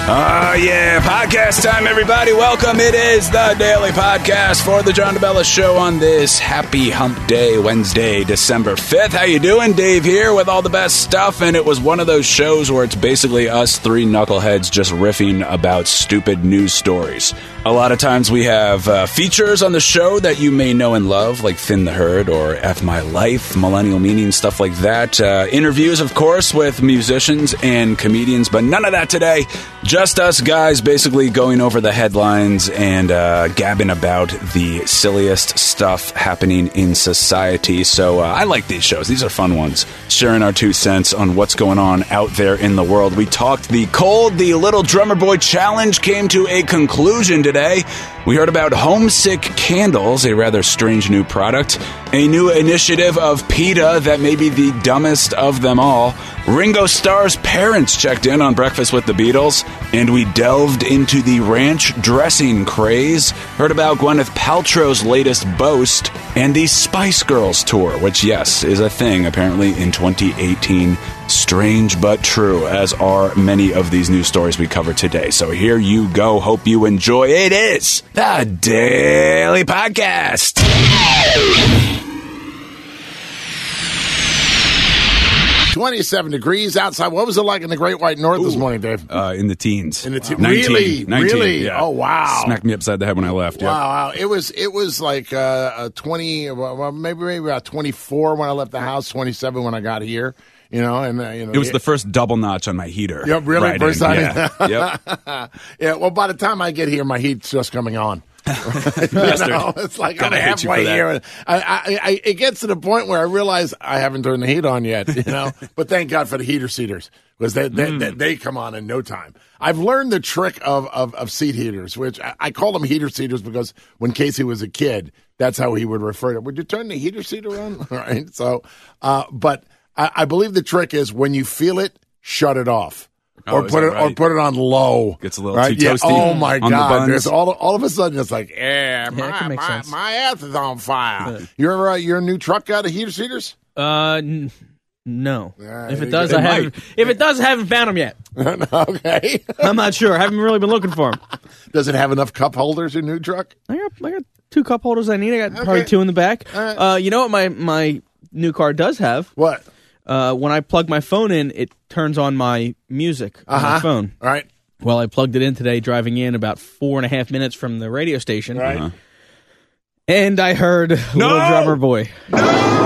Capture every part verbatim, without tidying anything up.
Oh, yeah. Podcast time, everybody. Welcome. It is the Daily Podcast for the John DeBella Show on this happy hump day, Wednesday, December fifth. How you doing? Dave here with all the best stuff, and it was one of those shows where it's basically us three knuckleheads just riffing about stupid news stories. A lot of times we have uh, features on the show that you may know and love, like Finn the Herd or F My Life, Millennial Meaning, stuff like that. Uh, interviews, of course, with musicians and comedians, but none of that today. Just us guys basically going over the headlines and uh, gabbing about the silliest stuff happening in society. So uh, I like these shows. These are fun ones. Sharing our two cents on what's going on out there in the world. We talked the cold, the Little Drummer Boy Challenge came to a conclusion today. Today, we heard about Homesick Candles, a rather strange new product, a new initiative of PETA that may be the dumbest of them all. Ringo Starr's parents checked in on Breakfast with the Beatles, and we delved into the ranch dressing craze, heard about Gwyneth Paltrow's latest boast, and the Spice Girls tour, which, yes, is a thing apparently in twenty eighteen. Strange but true, as are many of these news stories we cover today. So here you go. Hope you enjoy. It is the Daily Podcast. twenty-seven degrees outside. What was it like in the Great White North Ooh. this morning, Dave? Uh, in the teens. In the te- wow. nineteen, really, nineteen, really. Yeah. Oh wow! Smacked me upside the head when I left. Yep. Wow, wow. It was it was like uh, a twenty, well, maybe maybe about twenty-four when I left the house, twenty-seven when I got here. You know, and uh, you know, it was the first double notch on my heater. Yeah, really, right first in. time. Yeah. Yep. Yeah. Well, by the time I get here, my heat's just coming on. you know, it's like Gotta I'm halfway here. And I, I, I, it gets to the point where I realize I haven't turned the heat on yet. You know, but thank God for the heater seaters because they they, mm. they they come on in no time. I've learned the trick of of, of seat heaters, which I, I call them heater seaters because when Casey was a kid, that's how he would refer to it. Would you turn the heater seater on? All right. So, uh, but I, I believe the trick is when you feel it, shut it off. Oh, or put it, right? or put it on low. Gets a little right? too toasty. Yeah. Oh my on God! The There's all all of a sudden it's like, yeah, yeah my my, sense. my ass is on fire. Your uh, your new truck got a heater seaters? Uh, n- no. Uh, if it does, it I haven't. might. If it does, I haven't found them yet. Okay. I'm not sure. I haven't really been looking for them. Does it have enough cup holders? Your new truck? I got I got two cup holders I need. I got Okay. probably two in the back. right. Uh, you know what my my new car does have? What? Uh, when I plug my phone in, it turns on my music on Uh-huh. my phone. All right. Well, I plugged it in today, driving in about four and a half minutes from the radio station, Right. Uh-huh. and I heard No! Little Drummer Boy. No!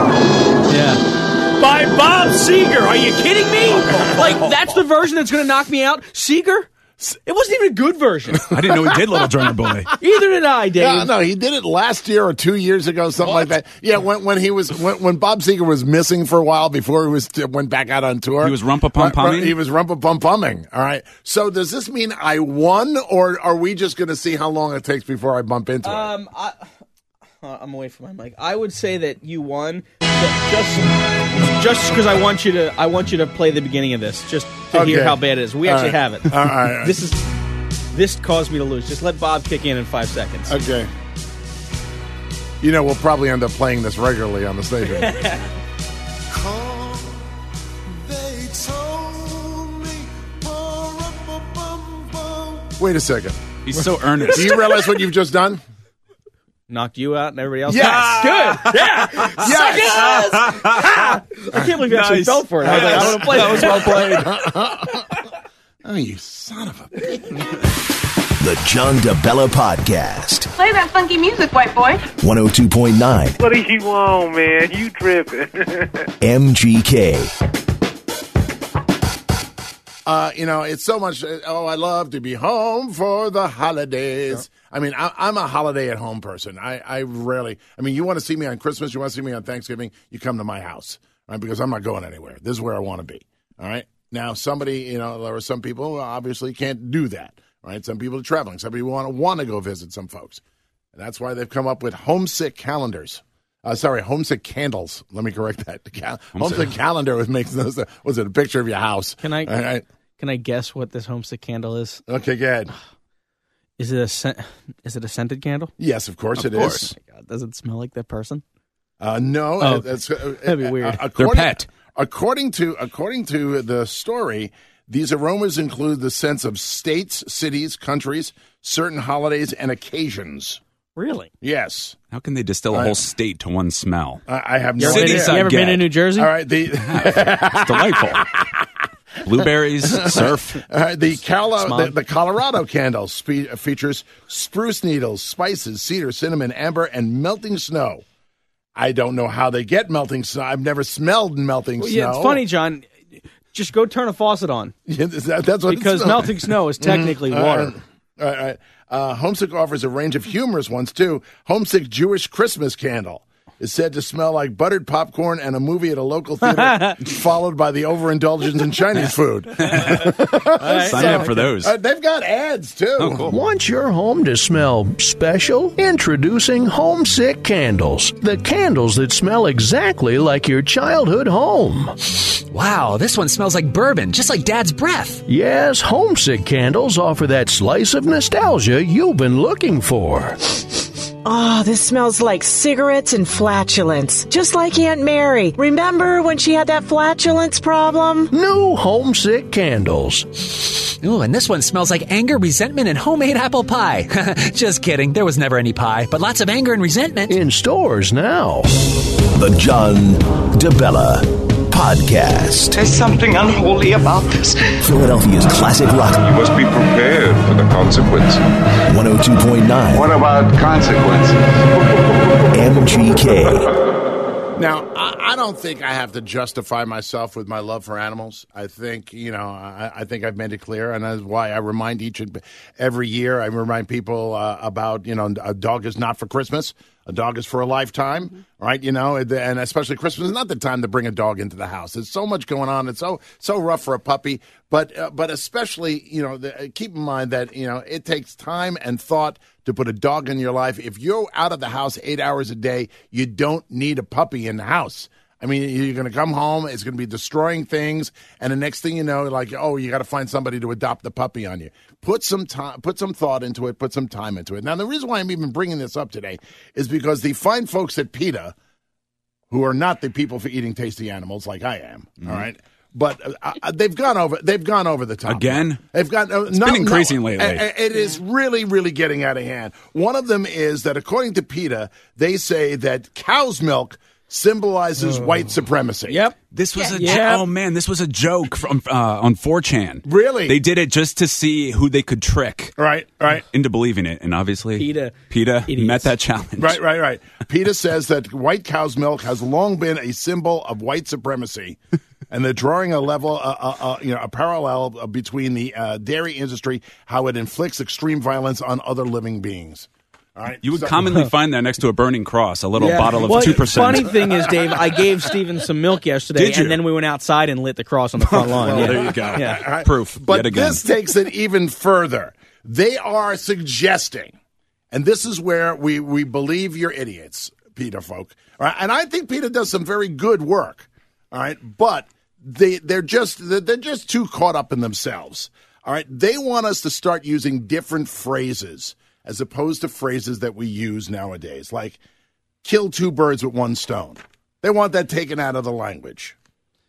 Yeah. By Bob Seger. Are you kidding me? Like, that's the version that's going to knock me out? Seger? It wasn't even a good version. I didn't know he did Little Drummer Boy. Either did I, Dave. Yeah, no, he did it last year or two years ago, something like that. Yeah, when when he was when, when Bob Seger was missing for a while before he was went back out on tour. He was rumpa-pum-pumming? He was rumpa-pum-pumming. All right. So does this mean I won, or are we just going to see how long it takes before I bump into it? Um, I, uh, I'm away from my mic. I would say that you won, just just because I want you to. I want you to play the beginning of this, just to Okay. hear how bad it is. We All actually right. have it. All right, all right. This is this caused me to lose. Just let Bob kick in in five seconds. Okay. You know, we'll probably end up playing this regularly on the station. Wait a second. He's so earnest. Do you realize what you've just done? Knocked you out and everybody else. Yes. Ah, good. Yeah. Yes. Ha! I can't believe you actually Nice. fell for it. I was like, I want to play. That was well played. Oh, you son of a bitch. The John DeBella Podcast. Play that funky music, white boy. one oh two point nine What do you want, man? You tripping. M G K. Uh, you know, it's so much. Oh, I love to be home for the holidays. I mean, I, I'm a holiday at home person. I, I rarely. I mean, you want to see me on Christmas, you want to see me on Thanksgiving, you come to my house, right? Because I'm not going anywhere. This is where I want to be. All right. Now, somebody, you know, there are some people who obviously can't do that. Right. Some people are traveling. Some people want to want to go visit some folks. And that's why they've come up with homesick calendars. Uh, sorry, homesick candles. Let me correct that. The cal- homesick. homesick calendar was makes those. Was it a picture of your house? Can I? All right. Can I guess what this homesick candle is? Okay, go ahead. Is it a scent, is it a scented candle? Yes, of course Of it course. is. Oh my God, does it smell like that person? Uh, no, Oh, that's uh, that'd be weird. Uh, They're according, pet. According to according to the story, These aromas include the sense of states, cities, countries, certain holidays, and occasions. Really? Yes. How can they distill a I- whole state to one smell? I, I have no Cities idea. I You ever get. been to New Jersey? All right, the It's delightful. Blueberries, surf. all right, the, Calo- Smog. the the Colorado candle spe- features spruce needles, spices, cedar, cinnamon, amber, and melting snow. I don't know how they get melting snow. I've never smelled melting Well, snow. yeah, it's funny, John. Just go turn a faucet on Yeah, that- that's what it because smells. melting snow is technically water. All right, all right. Uh, Homesick offers a range of humorous ones, too. Homesick Jewish Christmas Candle is said to smell like buttered popcorn and a movie at a local theater, followed by the overindulgence in Chinese food. Sign me up for those. Uh, they've got ads, too. Oh, cool. Want your home to smell special? Introducing Homesick Candles, the candles that smell exactly like your childhood home. Wow, this one smells like bourbon, just like Dad's breath. Yes, Homesick Candles offer that slice of nostalgia you've been looking for. Oh, this smells like cigarettes and flatulence, just like Aunt Mary. Remember when she had that flatulence problem? New Homesick Candles. Ooh, and this one smells like anger, resentment, and homemade apple pie. Just kidding, there was never any pie, but lots of anger and resentment. In stores now. The John DeBella Podcast. There's something unholy about this. Philadelphia's classic rock. You must be prepared for the consequences. one oh two point nine What about consequences? M G K. Now, I, I don't think I have to justify myself with my love for animals. I think, you know, I, I think I've made it clear, and that's why I remind each and every year, I remind people uh, about, you know, a dog is not for Christmas. A dog is for a lifetime, right? You know, and especially Christmas is not the time to bring a dog into the house. There's so much going on. It's so so rough for a puppy, but uh, but especially, you know, the, keep in mind that, you know, it takes time and thought to put a dog in your life. If you're out of the house eight hours a day, you don't need a puppy in the house. I mean, you're going to come home, it's going to be destroying things, and the next thing you know, like, oh, you got to find somebody to adopt the puppy on you. Put some time, put some thought into it, put some time into it. Now, the reason why I'm even bringing this up today is because the fine folks at PETA, who are not the people for eating tasty animals like I am, mm-hmm. all right, but uh, uh, they've gone over, they've gone over the top. Again? They've got uh, It's no, been increasing no, lately. It, it is really, really getting out of hand. One of them is that according to PETA, they say that cow's milk symbolizes white supremacy. Yep. This was a Yeah. jo- oh man, this was a joke from uh, on four chan. Really? They did it just to see who they could trick Right, right. into believing it, and obviously PETA. PETA Idiots. met that challenge. Right, right, right. PETA says that white cow's milk has long been a symbol of white supremacy, and they're drawing a level, uh, uh, uh, you know, a parallel between the uh, dairy industry, how it inflicts extreme violence on other living beings. All right. You would So- commonly find that next to a burning cross, a little Yeah. bottle of well, two percent. Funny thing is, Dave, I gave Steven some milk yesterday, Did you? and then we went outside and lit the cross on the front lawn. Well, yeah. there you go. Yeah. All right. Proof. But yet again. this takes it even further. They are suggesting, and this is where we, we believe you're idiots, PETA folk. All right? And I think PETA does some very good work. All right, but they they're just they're just too caught up in themselves. All right, they want us to start using different phrases as opposed to phrases that we use nowadays, like kill two birds with one stone. They want that taken out of the language.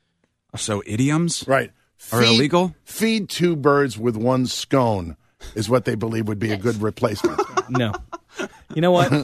So idioms Right. are illegal? Feed two birds with one scone is what they believe would be a good replacement. No. You know what?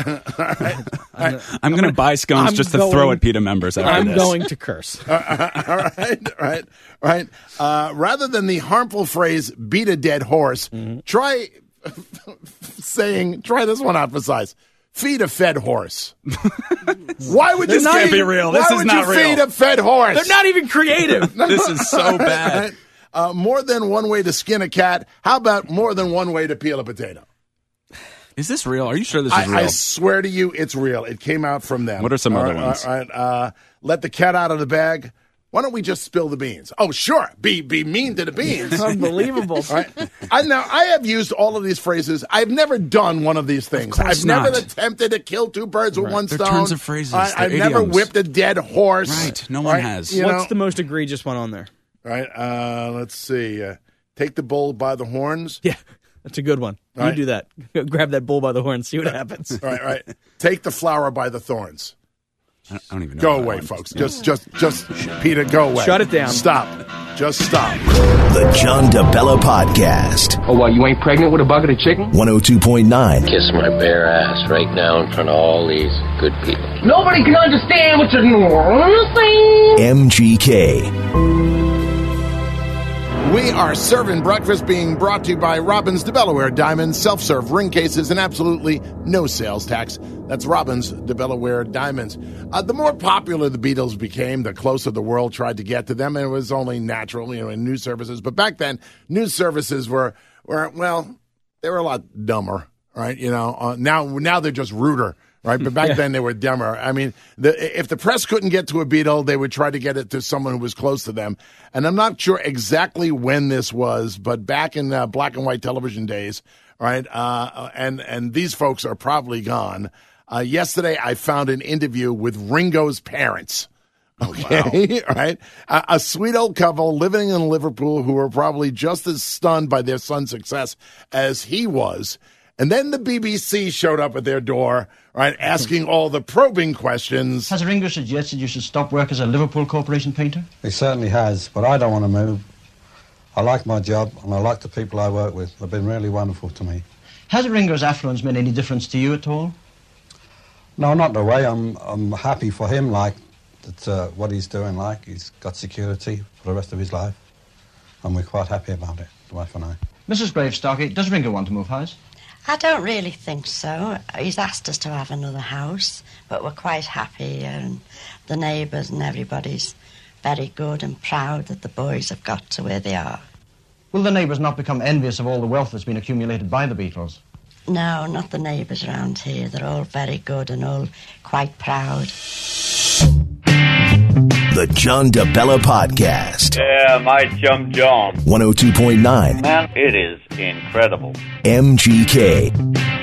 I'm, going to buy scones I'm just to going- throw at PETA members after I'm this. going to curse. All right, right, right. Uh, rather than the harmful phrase "beat a dead horse," Mm-hmm. try saying, "Try this one out for size." Feed a fed horse. Why would you This can't feed- be real. This why is would not you real. feed a fed horse? They're not even creative. This is so bad. Uh, more than one way to skin a cat. How about more than one way to peel a potato? Is this real? Are you sure this is I, real? I swear to you, it's real. It came out from them. What are some All other right, ones? All right, uh, let the cat out of the bag. Why don't we just spill the beans? Oh, sure. Be be mean to the beans. Unbelievable. All right. I now I have used all of these phrases. I've never done one of these things. Of course I've never not. attempted to kill two birds with one They're stone. terms of phrases. I, They're I've never idioms. whipped a dead horse. Right. No one has. You What's know? the most egregious one on there? Right. Uh, let's see. Uh, take the bull by the horns. Yeah, that's a good one. Right. You do that. Grab that bull by the horn, see what happens. Right. Right. Take the flower by the thorns. I don't, I don't even know. Go that away, one. folks. Just, just, just, Peter, go away. Shut it down. Stop. Just stop. The John DeBella Podcast. Oh, what, you ain't pregnant with a bucket of chicken? one oh two point nine. Kiss my bare ass right now in front of all these good people. Nobody can understand what you're saying. M G K. We are serving breakfast, being brought to you by Robbins DeBellaware Diamonds, self-serve ring cases, and absolutely no sales tax. That's Robbins DeBellaware Diamonds. Uh, the more popular the Beatles became, the closer the world tried to get to them, and it was only natural, you know, in news services. But back then, news services were, were well, they were a lot dumber, right? You know, uh, now now they're just ruder. Right, but back then they were dumber. I mean, the, if the press couldn't get to a Beatle, they would try to get it to someone who was close to them. And I'm not sure exactly when this was, but back in uh, black and white television days, right? Uh, and and these folks are probably gone. Uh, yesterday, I found an interview with Ringo's parents. Okay, wow. Right? A, a sweet old couple living in Liverpool who were probably just as stunned by their son's success as he was. And then the B B C showed up at their door, right, asking all the probing questions. Has Ringo suggested you should stop work as a Liverpool Corporation painter? He certainly has, but I don't want to move. I like my job, and I like the people I work with. They've been really wonderful to me. Has Ringo's affluence made any difference to you at all? No, not in a way. I'm I'm happy for him, like, that uh, what he's doing, like, he's got security for the rest of his life. And we're quite happy about it, the wife and I. Missus Gravestocky, does Ringo want to move house? I don't really think so. He's asked us to have another house, but we're quite happy, and the neighbours and everybody's very good and proud that the boys have got to where they are. Will the neighbours not become envious of all the wealth that's been accumulated by the Beatles? No, not the neighbours around here. They're all very good and all quite proud. The John DeBella Podcast. Yeah, my chum John. one oh two point nine. Man, it is incredible. M G K.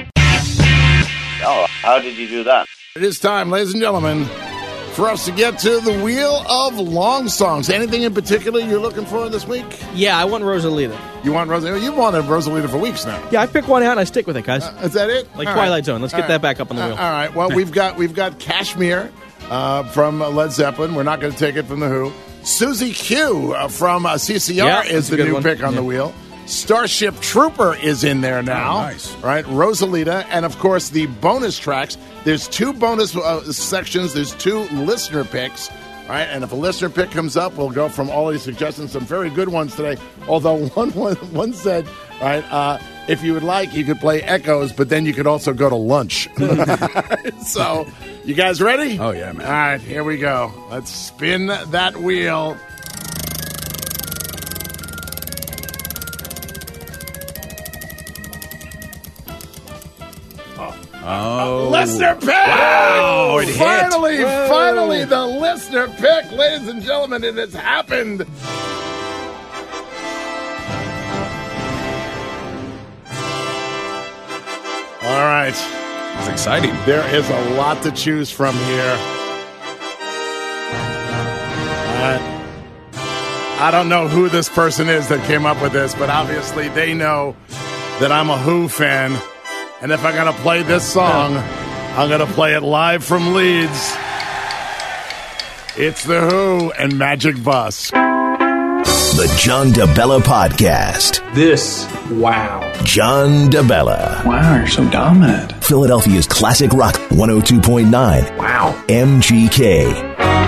Oh, how did you do that? It is time, ladies and gentlemen, for us to get to the Wheel of Long Songs. Anything in particular you're looking for this week? Yeah, I want Rosalita. You want Rosalita? You've wanted Rosalita for weeks now. Yeah, I pick one out and I stick with it, guys. Uh, is that it? Like All Twilight right. Zone. Let's All get right. that back up on the wheel. Uh, all right. Well, we've got we've got Kashmir uh, from Led Zeppelin. We're not going to take it from The Who. Susie Q uh, from uh, C C R Yeah, is that's a the good new one. pick on Yeah. the wheel. Starship Trooper is in there now. Oh, nice. Right? Rosalita. And, of course, the bonus tracks. There's two bonus uh, sections. There's two listener picks. Right? And if a listener pick comes up, we'll go from all these suggestions. Some very good ones today. Although one one, one said, right, uh, if you would like, you could play Echoes, but then you could also go to lunch. So, you guys ready? Oh, yeah, man. All right, here we go. Let's spin that wheel. Oh, Listener pick! Wow, it hit. Finally, Whoa. finally, the listener pick. Ladies and gentlemen, it has happened. All right. It's exciting. There is a lot to choose from here. Uh, I don't know who this person is that came up with this, but obviously they know that I'm a Who fan. And if I'm going to play this song, I'm going to play it live from Leeds. It's The Who and Magic Bus. The John DeBella Podcast. This, wow. John DeBella. Wow, you're so dominant. Philadelphia's classic rock, one oh two point nine. Wow. M G K.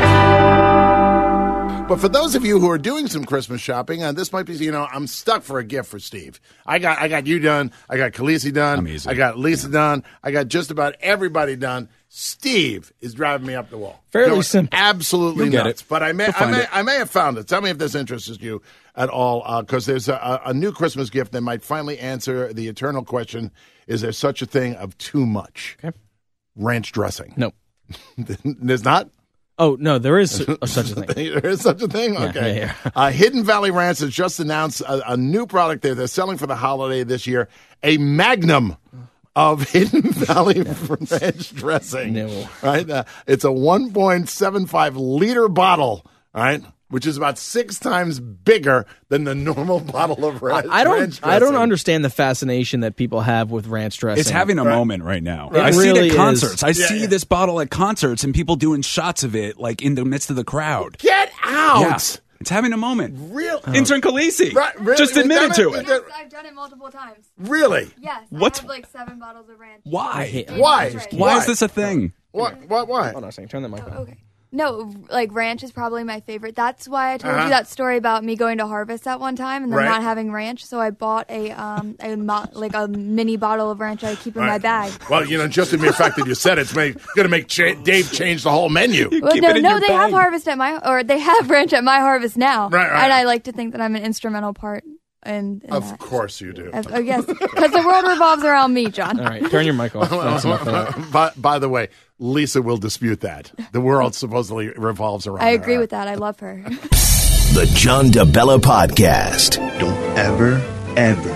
But for those of you who are doing some Christmas shopping, uh, this might be, you know, I'm stuck for a gift for Steve. I got I got you done. I got Khaleesi done. Amazing. I got Lisa done. I got just about everybody done. Steve is driving me up the wall. Fairly Going simple. Absolutely You'll get nuts. it. But I may, You'll I, find may, it. I may have found it. Tell me if this interests you at all, because uh, there's a, a new Christmas gift that might finally answer the eternal question, is there such a thing of too much? Okay. Ranch dressing. No. There's not? Oh, no, there is a, such a thing. There is such a thing? Yeah, Okay. yeah, yeah. Uh, Hidden Valley Ranch has just announced a, a new product there. They're selling for the holiday this year, a magnum of Hidden Valley Ranch dressing. No. Right? Uh, it's a one point seven five liter bottle, right? which is about six times bigger than the normal bottle of ranch. I don't. ranch I don't dressing. understand the fascination that people have with ranch dressing. It's having a Right. moment right now. It I see really it at concerts. is. I Yeah, see yeah. this bottle at concerts and people doing shots of it like in the midst of the crowd. Get out! Yeah. It's having a moment. Real Intern Khaleesi Right, really? just We've admitted done to it? it. Yes, I've done it multiple times. Really? Yes. What? I have like seven bottles of ranch. Why? Why? Why is this a thing? What? What? Why? Hold on a second. Turn that mic on. Okay. No, like ranch is probably my favorite. That's why I told Uh-huh. you that story about me going to Harvest at one time and then Right. not having ranch. So I bought a um a mo- like a mini bottle of ranch I keep in my Right. bag. Well, you know, just the mere fact that you said it's going to make cha- Dave change the whole menu. Well, Keep no, it in no, your they bag. have Harvest at my or they have ranch at my Harvest now, Right, right. and I like to think that I'm an instrumental part in, in Of that. course you do. Of- oh, yes, because the world revolves around me, John. All right, turn your mic off. That's enough of that. by, by the way, Lisa will dispute that. The world supposedly revolves around I agree her. with that. I love her. The John DeBella Podcast. Don't ever, ever,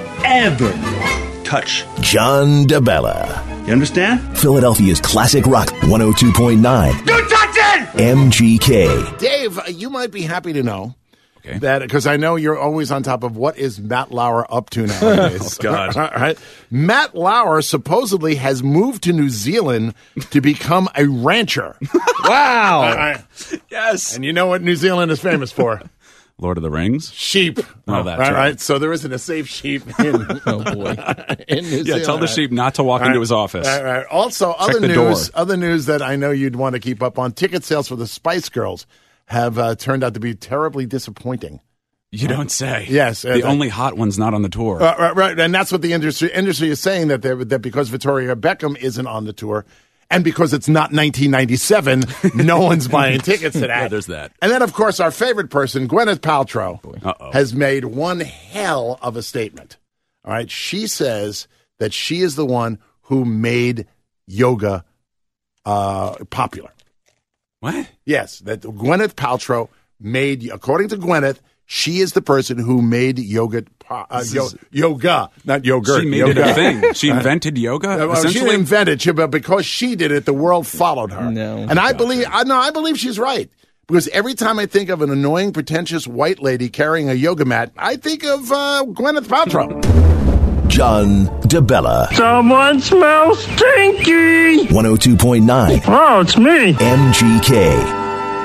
ever touch. John DeBella. You understand? Philadelphia's classic rock one oh two point nine. You touch it! M G K. Dave, you might be happy to know Okay. that because I know you're always on top of what is Matt Lauer up to nowadays. Oh, God. All right. Matt Lauer supposedly has moved to New Zealand to become a rancher. Wow. All right. Yes. And you know what New Zealand is famous for? Lord of the Rings. Sheep. Oh, that's right, right. right. So there isn't a safe sheep in, Oh boy. in New Yeah, Zealand. tell the sheep not to walk All into right. his office. All right. Also, other the news, door. other news that I know you'd want to keep up on. Ticket sales for the Spice Girls have uh, turned out to be terribly disappointing. You don't say. Yes, The uh, only hot one's not on the tour. Uh, right, right, and that's what the industry industry is saying that they're- that because Victoria Beckham isn't on the tour, and because it's not nineteen ninety-seven, no one's buying tickets to that. Yeah, there's that. And then, of course, our favorite person, Gwyneth Paltrow, Uh-oh. has made one hell of a statement. All right, she says that she is the one who made yoga uh, popular. What? Yes, that Gwyneth Paltrow made, according to Gwyneth, she is the person who made yoga, po- uh, yo, is- yoga, not yogurt. She made yoga. it a thing. She invented yoga, Uh, well, she essentially. didn't invent it, she- but because she did it, the world followed her. No. and I believe, I no, I believe she's right because every time I think of an annoying, pretentious white lady carrying a yoga mat, I think of uh, Gwyneth Paltrow. John DeBella. Someone smells stinky. one oh two point nine. Oh, it's me. M G K.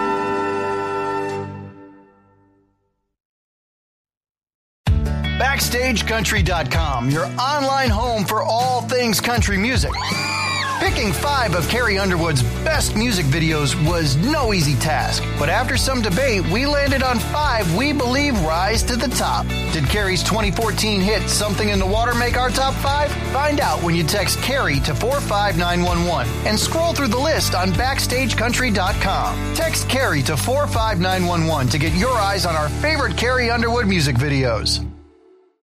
Backstage Country dot com, your online home for all things country music. Picking five of Carrie Underwood's best music videos was no easy task, but after some debate, we landed on five we believe rise to the top. Did Carrie's twenty fourteen hit Something in the Water make our top five? Find out when you text Carrie to four five nine one one and scroll through the list on Backstage Country dot com. Text Carrie to four five nine one one to get your eyes on our favorite Carrie Underwood music videos.